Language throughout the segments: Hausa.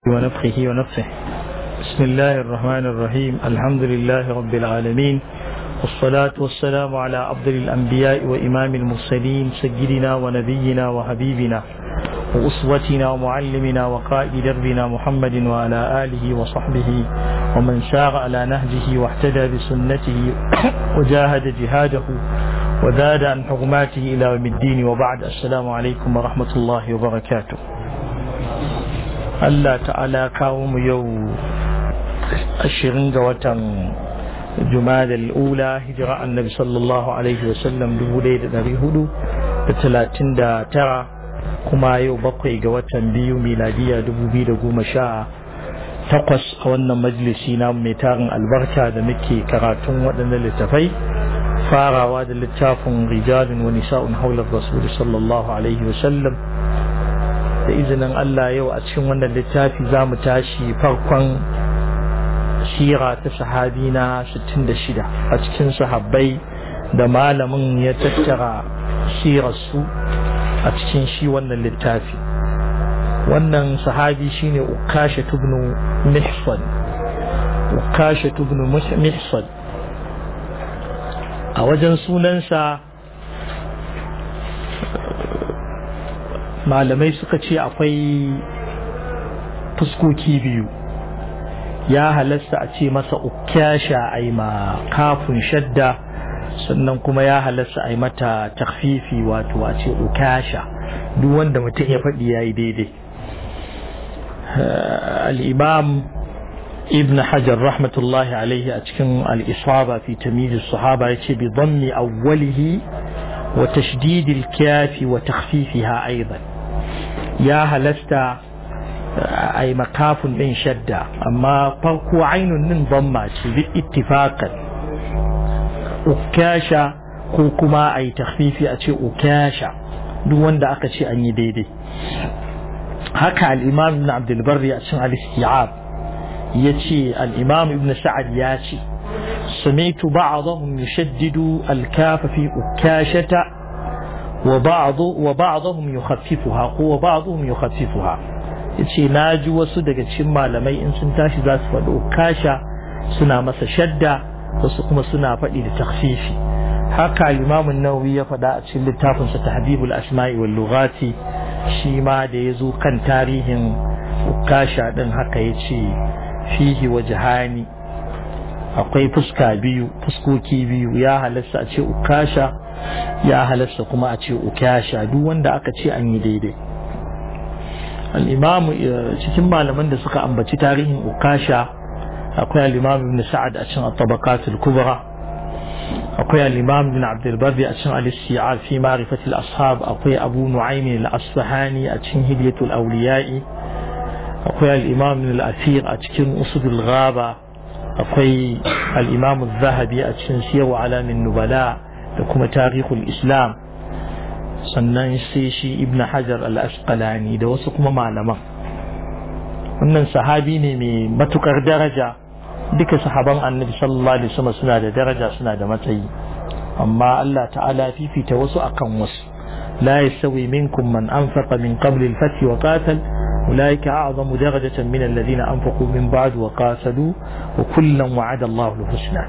ونفخه ونفسه. بسم الله الرحمن الرحيم. الحمد لله رب العالمين، والصلاة والسلام على أفضل الأنبياء وإمام المرسلين سيدنا ونبينا وحبيبنا وأسوتنا ومعلمنا وقائد دربنا محمد وعلى آله وصحبه ومن سار على نهجه واهتدى بسنته وجاهد جهاده وزاد عن حرماته إلى يوم الدين، وبعد. السلام عليكم ورحمة الله وبركاته. Allah ta'ala kawo mu yau 20 ga watan Jumada al-Ula, hijira annabi sallallahu alaihi wasallam 1439, kuma yau 7 ga watan biyu miladiya 2018 a wannan majalisi na mai tarin albarka da muke karatun waɗannan littafai, farawa da littafin rijalun wa nisa'un haular rasul sallallahu alaihi wasallam. Da izinin Allah, yau a cikin wannan littafi za mu tashi farkon sira ta sahabi na 66 a cikin sahabbai da malamin ya tattara sirarsu a cikin shi wannan littafi. Wannan sahabi shine Ukasha ibn Mihsan. Ukasha ibn Mihsan, a wajen sunansa malamai suka ce akwai fuskoki biyu. Ya halasta a ce masa Ukasha ai ma kafin shadda, sannan kuma ya halasta ai mata takhfifi, wato a ce Ukasha. Duk wanda mutum ya faɗi yayi daidai. Al-Imam Ibn Hajar rahmatullahi alaihi a cikin al-Isaba fi tamyiz as-sahaba yace bi dhammi awwalihi wa tashdid al-kafi wa takhfifiha aidan. Ya halasta ai makafun din shadda, amma farko ainun din dhamma ce bi ittifaqan. Ukasha ko kuma ai takhfifi a ce Ukasha, duk wanda aka ce an yi daidai. Haka al-Imam Ibn Abd al-Barri a cikin al-Isti'ab yace al-Imam Ibn Sa'd ya ce sami'tu ba'dahum yushaddidu al-kafa fi Ukashata وبعضهم يخففها وبعضهم يخففها. yace naji wasu daga cikin malamai in sun tashi za su faɗi Ukasha suna masa shadda, wasu kuma suna faɗi da takhfifi. Haka al-Imam an-Nawawi ya faɗa a cikin littafin sa Tahdhibul Asma'i wal Lughati, shi ma da yazo kan tarihin Ukasha din haka yace fihi wajhani, akwai fuskoki biyu. Ya halasta a ce Ukasha, ya halasta kuma a ce Ukasha, duk wanda aka ce an yi daidai. Al-Imam cikin malaman da suka ambaci tarihin Ukasha akwai al-Imam Ibn Sa'd a cikin at-Tabaqat al-Kubra, akwai al-Imam Ibn Abd al-Barri a cikin al-Isti'ab fi ma'rifati al-ashab, akwai Abu Nu'aym al-Asfahani a cikin Hilyatul Awliya'i, akwai al-Imam Ibn al-Athir a cikin Usd al-Ghaba, akwai al-Imam al-Zahabi a cikin Siyar Alamin Nubala da kuma Tarihul Islam, sannan sai shi Ibn Hajar al-Asqalani da wasu kuma malaman. Wannan sahabi ne mai matukar daraja. Duka sahaban Annabi sallallahu alaihi wasallam suna da daraja, suna da matsayi, amma Allah ta'ala fifita wasu akan wasu. la yasawi minkum man anfaqa min qabli al-fath wa qatal أولئك أعظم درجة من الذين أنفقوا من بعد وقاتلوا وكلا وعد الله الحسنى.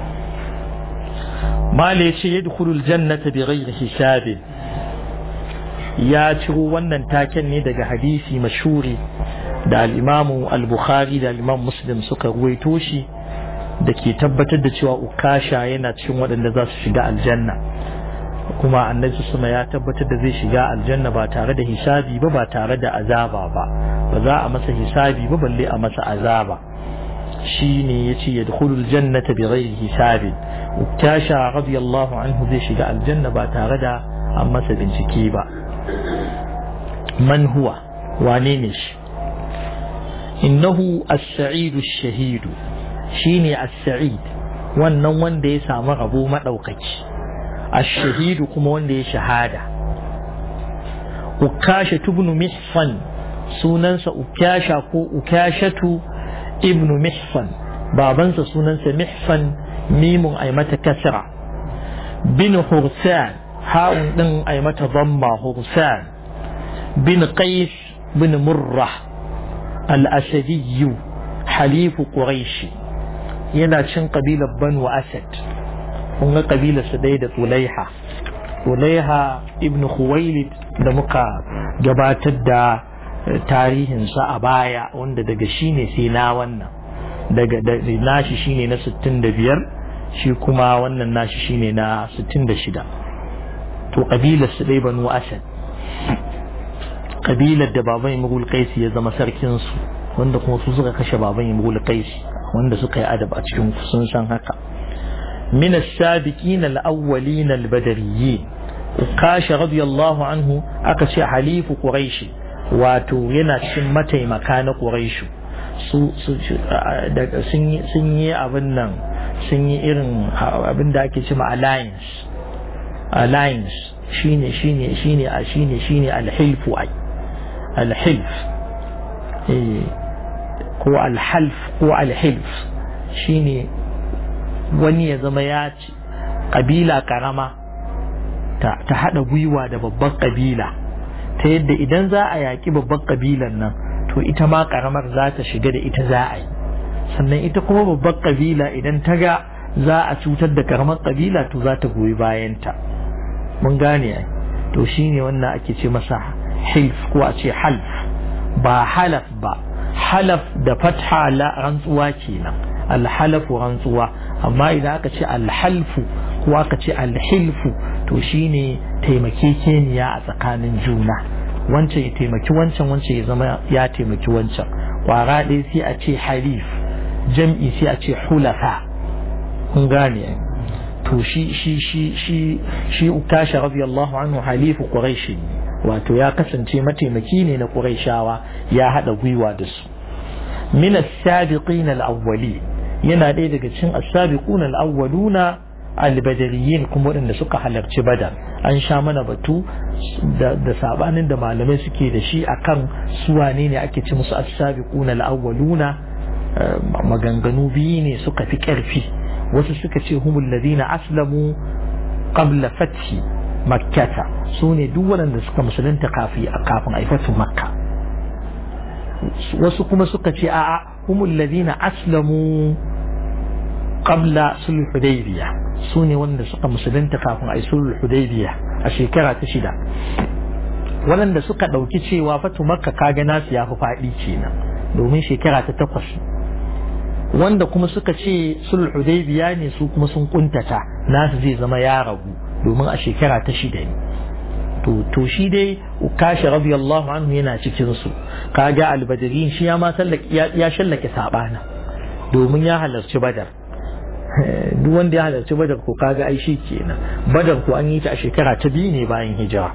ما ليش يدخل الجنة بغير حساب. يا ترو wannan taken ne daga hadisi mashhuri da al-Imam al-Bukhari da al-Imam Muslim suka ruwaito shi, da ke tabbatar da cewa Ukasha yana cikin waɗanda za su shiga aljanna, kuma Annabi sama ya tabbatar da zai shiga aljanna ba tare da hisabi ba tare da azaba ba za a masa hisabi ba balle a masa azaba. shine yace yadkhulul jannata bighayri hisabin. Ukasha radiyallahu anhu zai shiga aljanna ba tare da an masa bincike ba. Man huwa, wane ne shi? Innahu as-sa'id ash-shahid, shine as-sa'id, wannan wanda ya samu rabo madaukaki. ash-shahid kuma wanda ya shahada. Ukasha ibn Mihsan, sunansa Ukasha ko Ukashatu ibn Mihsan, babansa sunansa Mihsan, mimun ay mata kasra, bin Hursan, ha'un din ay mata dhamma, Hursan bin Qais bin Murrah, al-asadiyyu halifu quraishi yana cin kabilar banu asad kun ga kabilar su dai da Tulaiha ibn Khuwailid da muka gabatar da tarihinsa a baya wanda daga shi ne sai na wannan daga nashi shine na 65 shi kuma wannan nashi shine na 66 to kabilar su dai banu asad kabilar da baban Imrul Qaisi ya zama sarkin su wanda kuma su suka kashe baban Imrul Qaisi wanda suka yi adab a cikin sun san haka min as-sabiqin al-awwalin al-badariyyin Ukasha radiyallahu anhu aka ce halifu Quraishi wato yana cikin mataimaka na Quraishu sun yi abin nan sun yi irin abin da ake cewa alliance shine al-hilfu al-hilf ko al-half ko al-hilf shine wani ya zama ya ci kabila karama ta hada gwiwa da babban kabila ta yadda idan za a yaki babban kabilan nan to ita ma karamar za ta shiga da ita za a yi sannan ita kuma babban kabila idan ta ga za a cutar da karamar kabila to za ta goyi bayanta mun gane ai to shine wannan ake ce masa hilf ko a ce half ba halaf ba halaf da fatha la rantsuwa kenan alhalafu rantsuwa amma idan aka ce alhalfu ko aka ce alhilfu to shine taimakekeniya a tsakanin juna wancan ya taimaki wancan wancan ya zama ya taimaki wancan kwara ɗaya sai a ce halif jam'i sai a ce hulafa kun gane to shi Ukasha radiyallahu anhu halifu Quraishi wato ya kasance mataimaki ne na Quraishawa ya hada gwiwa da su min as-sabiqin al-awwali yana ɗaya daga cikin as-sabiqun al-awwaluna al-badariyyin kuma waɗanda suka halarci Badar an sha mana batu da sabanin da malamai suke da shi akan su wane ne ake ci musu as-sabiqun al-awwaluna maganganu biyu ne suka fi ƙarfi wasu suka ce humul ladina aslamu qabla fathi makkata su ne duk waɗanda suka musulunta kafin aifatu makka wasu kuma suka ce a'a humul ladina aslamu qabla sulh hudaybiya su ne wanda suka musulunta kafin ai sulh hudaybiya a shekara ta 6 waɗanda suka ɗauki cewa fatu makka kaga nasu ya fi faɗi kenan domin shekara ta 8 wanda kuma suka ce sulh hudaybiya ne su kuma sun kuntata nasu zai zama ya ragu domin a shekara ta 6 ne to shi dai Ukasha radiyallahu anhu yana cikin su kaga al-badarin shi ya ma ya shallake sabana domin ya halarci Badar duk wanda ya halarci Badar ko kaga ai shi kenan Badar ko an yi ta a shekara ta 2 ne bayan hijira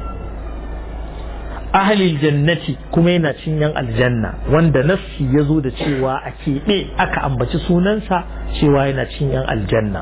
ahlil jannati kuma yana cin yan aljanna wanda nassi ya zo da cewa a keɓe aka ambaci sunansa cewa yana cin yan aljanna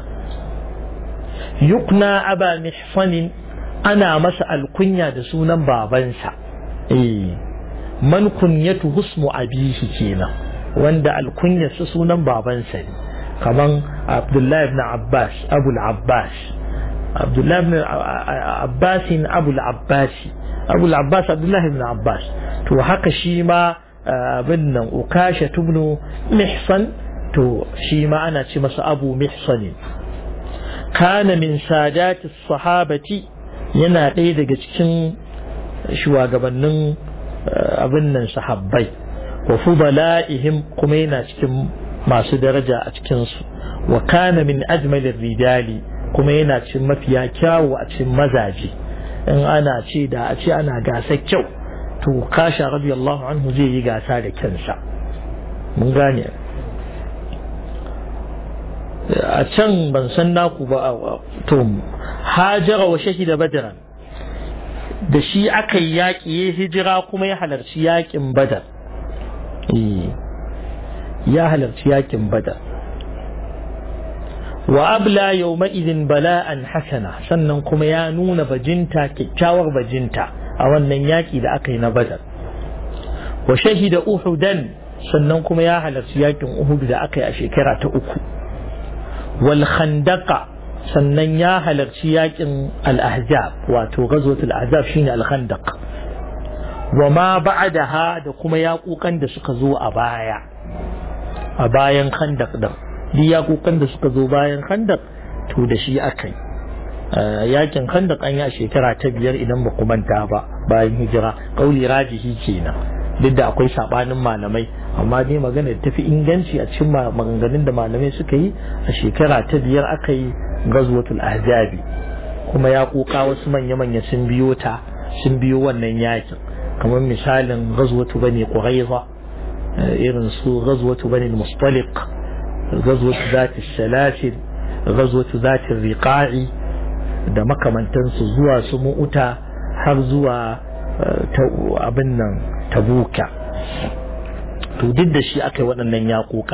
yukna aba mihsanin ana masa alkunya da sunan babansa man kunyatu husmu abihi kenan wanda alkunyarsa sunan babansa ne kaman Abdullahi ibn Abbas Abul Abbas Abdullahi ibn Abbas Abul Abbas Abul Abbas Abdullahi ibn Abbas to haka shi ma bin nan Ukasha ibn Mihsan to shi ma ana ce masa Abu Mihsan kana min sadati sahabati yana ɗaya daga cikin shugabannin abin nan sahabbai wa fudala'ihim kuma yana cikin masu daraja a cikin su wa kana min ajmalir rijali kuma yana cikin mafiya kyawu a cikin mazaje in ana ce da a ce ana gasa kyau to Ukasha radiyallahu anhu zai yi gasa da kansa mun gane a can ban san naku ba to hajara wa shahida badran da shi aka yi yaƙi ya hijira kuma ya halarci yaƙin badar ya halarci yaƙin badar wa abla yawma idin bala'an hasana sannan kuma ya nuna bajinta kyakkyawar bajinta a wannan yaƙi da aka yi na badar wa shahida uhudan sannan kuma ya halarci yaƙin uhud da aka yi a shekara ta 3 wal khandaqa sannan ya halarci yakin al-ahzab wato ghazwatul ahzab shine al-khandaq wa ma ba'daha da kuma yaƙuƙan da suka zo a bayan Khandaq din duk yaƙuƙan da suka zo bayan Khandaq to da shi akai yakin Khandaq an yi a shekara ta 5 idan ba ku manta ba bayan hijira kauli rajihi kenan duk da akwai sabanin malamai amma dai magana ta fi inganci a cikin maganganun da malamai suka yi a shekara ta 5 aka yi ghazwatul ahzabi kuma yaƙuƙa wasu manya-manya sun biyo wannan yakin kamar misalin ghazwatu bani quraiza irin su ghazwatu bani mustaliq ghazwatu zati salasil ghazwatu zati riqa'i da makamantansu zuwa su mu'uta har zuwa abin nan tabuka to duk da shi aka yi waɗannan yaƙuƙa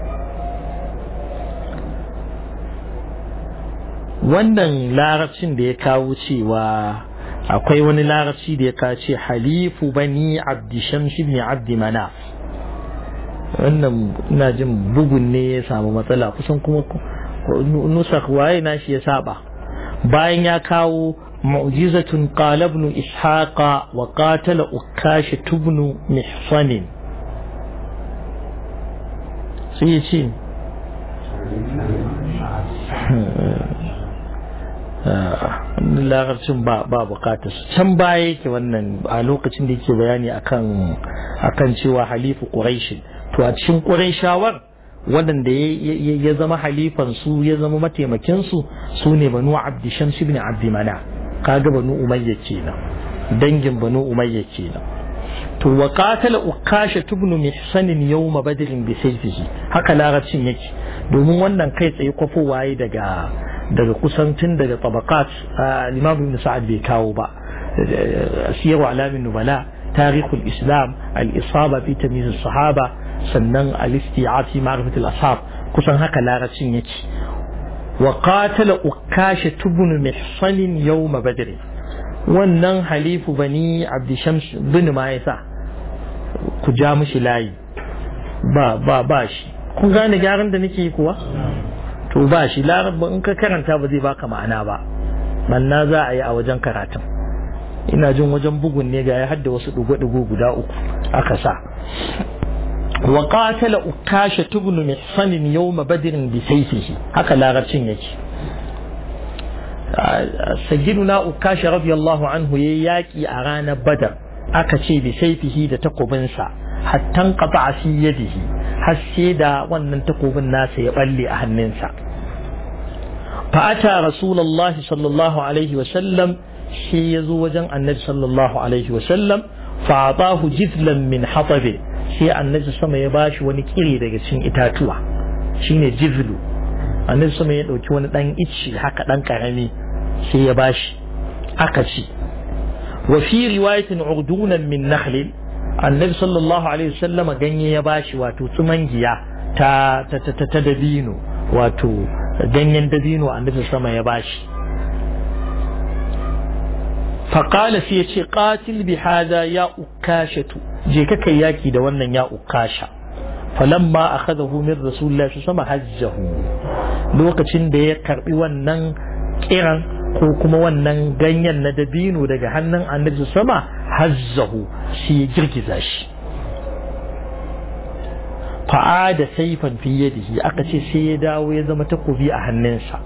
wannan larabcin da ya kawo cewa akwai wani larabci da ya kawo ce halifu bani abdi shamsi ibn abdi manaf wannan ina jin bugun ne ya samu matsala kusan kuma nusak waye na shi ya saba bayan ya kawo mu'jizatun qala ibn ishaqa wa qatala ukash ibn mihsan sai ya ce larabcin ba bukatar can baya yake wannan a lokacin da yake bayani akan cewa halifu quraish to a cikin quraishawar waɗanda ya zama halifan su ya zama mataimakin su ne banu abdi shams ibn abdi mana kaga banu umayya kenan dangin banu umayya kenan to wa qatala ukasha ibn mihsan yawm badr bi sayfihi haka larabcin yake domin wannan kai tsaye kwafo waye daga kusantin daga tabaqat al-imam ibn sa'ad bai kawo ba siyar alamin nubala tarihul islam al-isaba fi tamyiz as-sahaba sannan al-isti'ab fi ma'rifat al-ashab kusan haka larabcin yake wa qatala ukasha ibn mihsan yawm badr wannan halifu bani abd shams bin ma yasa ku ja mishi layi ba shi kun gane gyaran da nake kuwa to ba shi larabba in ka karanta ba zai baka ma'ana ba manna za a yi a wajen karatun ina jin wajen bugun ne ga ya hadda wasu dugo-dugo guda 3 aka sa wa qatala ukasha ibn mihsan yawm badr bi sayfihi haka larabcin yake sayyiduna ukasha radiyallahu anhu yayi yaki a ranar badar aka ce bi sayfihi da takobinsa hatta qata'a fi yadihi har sai da wannan takobin nasa ya balle a hannunsa fa ata rasulullahi sallallahu alaihi wa sallam shi yazo wajen annabi sallallahu alaihi wa sallam fa atahu jizlan min hatab sai annabi sama ya bashi wani kire daga cikin itatuwa shine jizlu annabi sama ya dauki wani dan icci haka dan karami sai ya bashi aka ci wa fi riwayatin urdunan min nakhl annabi sallallahu alaihi wasallama ganye ya bashi wato tsumangiya ta dabino wato ganyen dabino annabi sama ya bashi faqala sai yace qatil bi hada ya ukashatu je ka kai yaki da wannan ya ukasha falamma akhadahu min rasulillahi sama hajjahu lokacin da ya karbi wannan kiran ko kuma wannan ganyen na dabino daga hannun annabi sama hazzahu shi ya girgiza shi fa'ada saifan fi yadihi aka ce sai ya dawo ya zama takobi a hannunsa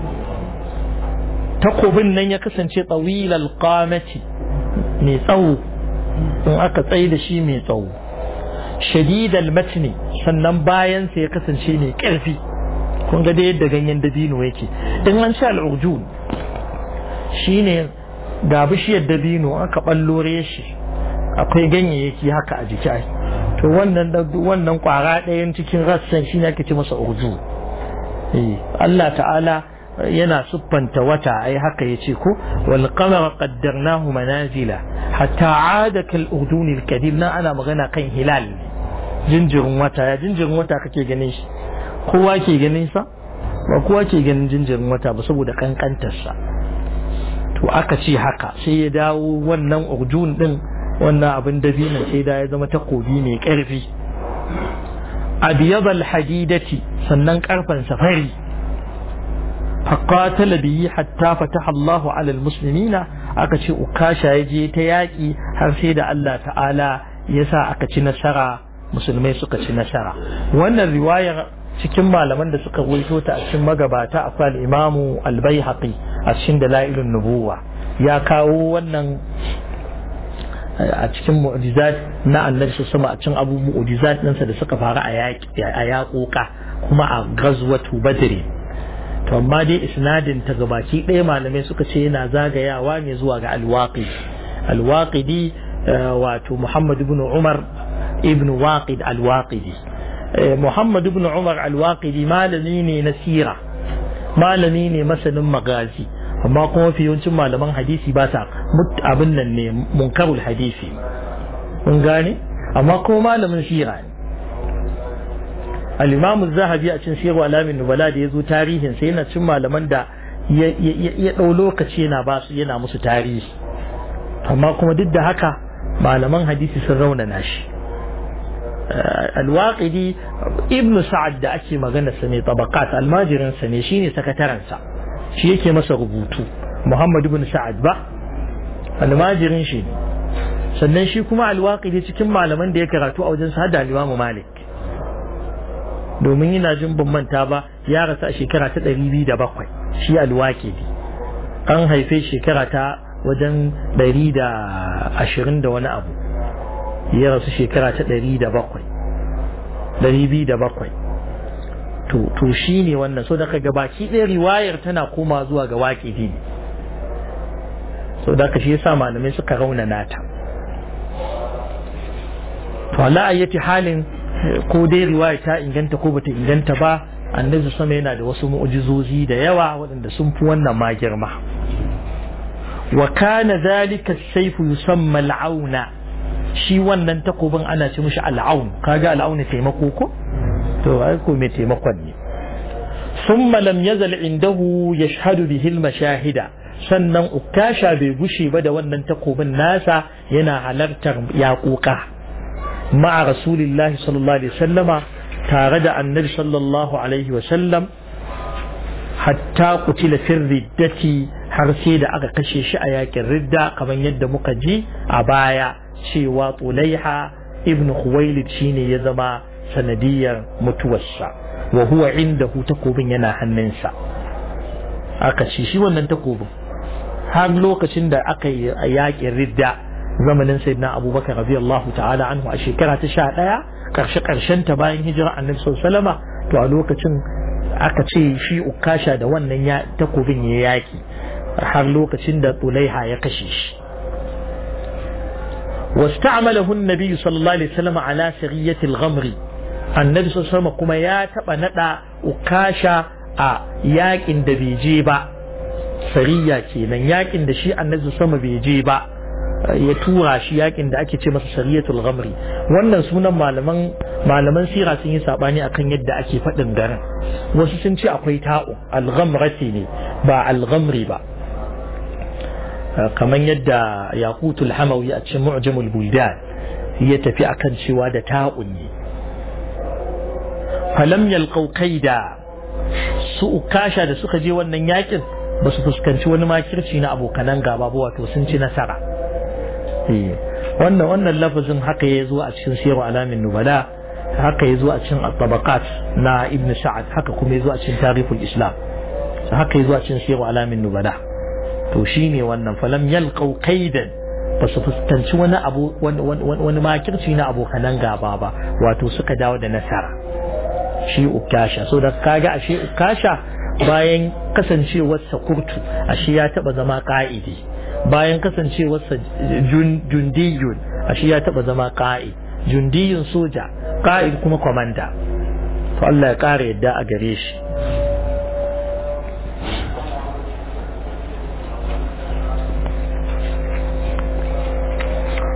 takobin nan ya kasance tawilal qamati mai tsawo in aka tsaye da shi mai tsawo shadidal matni sannan bayan sa ya kasance mai karfi kun ga da yadda ganyen dabino yake in an sha al'urjun shine ga bishiyar dabino aka ballore shi akwai ganyayyaki haka a jiki to wannan kwara ɗayan cikin rassan shine ake ce masa urju Allah ta'ala yana siffanta wata ai haka yace ko wal qamara qaddarnahu manazila hatta aada kal urdun al kadim na ana magana kan hilal jinjirin wata kake ganin shi kowa ke ganin sa ba kowa ke ganin jinjirin wata ba saboda kankantar sa to aka ce haka sai ya dawo wannan urjun din wannan abin dabinin sai da ya zama takobi mai karfi abiyadal hadidati sannan karfan safari faqatala bihi hatta fataha Allah ala almuslimina aka ce ukasha yaje ta yaki har sai da Allah ta'ala ya sa aka ci nasara, musulmai suka ci nasara. Wannan riwayar cikin malaman da suka ruwaito ta a cikin magabata akwai al-Imamu al-Baihaqi a cikin Dalailun Nubuwa, ya kawo wannan a cikin mu'jizat na Annabi sallallahu a cikin abu mu'jizat ɗinsa da suka faru a yaƙoƙa kuma a ghazwatu Badr. To amma dai isnadin ta gabaki ɗaya malamai suka ce yana zagayawa ne zuwa ga al-Waqidi wato Muhammad ibn Umar ibn Waqid al-Waqidi. Muhammad ibn Umar al-Waqidi malami ne na sira, malami ne masanin magazi, amma kuma fi yawancin malaman hadisi ba sa abin nan ne munkarul hadisi, mun gane, amma kuma malamin sira ne. al-Imam az-Zahabi a cikin Sirru Alamin Nubala da yazo tarihin sai yana cin malaman da ya dau lokaci yana musu tarihi, amma kuma duk da haka malaman hadisi sun raunana shi. al-Waqidi Ibn Sa'ad da ake magana sa ne tabaqat, almajirin sa ne, shine sakataren sa, shi yake masa rubutu. Muhammad ibn Sa'ad ba almajirin shi, sannan shi kuma al-Waqidi cikin malaman da ya karatu a wajen sa da al-Imam Malik, domin yana jin ban manta ba ya rasu a shekara ta 207 shi al-Waqidi, an haife shekara ta wajen 120 da wani abu, ya rasu shekara ta 207 to shi ne wannan. So daga gabaki ɗaya riwayar tana koma zuwa ga Waqidi, so daga shi yasa malamai suka raunana ta. to ala ayyati halin ko dai riwaya ta inganta ko bata inganta ba, Annabi sama yana da wasu mu'jizozi da yawa waɗanda sun fi wannan ma girma. wa kana zalika as-sayfu yusamma al-auna, shi wannan takobin ana ce mishi al-aun. kaga al-aun taimako ko to ai ko me taimakon ne. thumma lam yazal indahu yashhadu bihi al-mashahida, sannan Ukasha bai gushe ba da wannan takobin nasa yana halartar yaƙuƙa ma'a rasulillahi sallallahu alaihi wasallama, tare da annabi sallallahu alaihi wasallam, hatta qutila fi riddati, har sai da aka kashe shi a yakin ridda, kamar yadda muka ji a baya cewa Tulaiha ibn Khuwailid shine ya zama sanadiyar mutuwarsa, wa huwa indahu, takobin yana hannunsa. aka ci shi wannan takobin har lokacin da aka yi yakin ridda zamanin sayyidina Abubakar radiyallahu ta'ala anhu a shekara ta 11 karshen ta bayan hijira annabi sallallahu alaihi wasallam. to a lokacin aka ce shi Ukasha da wannan takobin ya yaki har lokacin da Tulaiha ya kashe shi. واستعمله النبي صلى الله عليه وسلم على سرية الغمر, النبي صلى الله عليه وسلم كما ياتبا ندى Ukasha a yakin da bai je ba, sariya kenan, yakin da shi annabi sama bai je ba, ya tura shi yakin da ake ce masa sariyatul ghamri. wannan sunan malaman sira sun yi sabani akan yadda ake faɗin garin. wasu sun ce akwai ta'u, al-ghamrati ne ba al-ghamri ba, kamar yadda Yaqutul Hamawi a cikin Mu'jamul Buldan ya tafi akan cewa da ta'un ne. falam yalqaw qaida, su Ukasha da suka je wannan yakin ba su fuskanci wani makirci na abokanan gaba ba, wato sun ci nasara. wannan lafazin haka ya zo a cikin Sirru Alamin Nubala, haka ya zo a cikin At-Tabaqat na Ibn Sa'ad, haka kuma ya zo a cikin Tarikhul Islam, haka ya zo a cikin Sirru Alamin Nubala. to shine wannan falam yalqaw qaidan, ba su fuskanci wani makirci na abokanan gaba ba, wato suka dawo da nasara shi Ukasha. so da kaga ashe Ukasha bayan kasancewarsa kurtu, ashe ya taba zama qa'idi, bayan kasancewarsa jundiyun, ashe ya taba zama qa'id, jundiyun soja, qa'id kuma komanda. to Allah ya kare yadda a gare shi.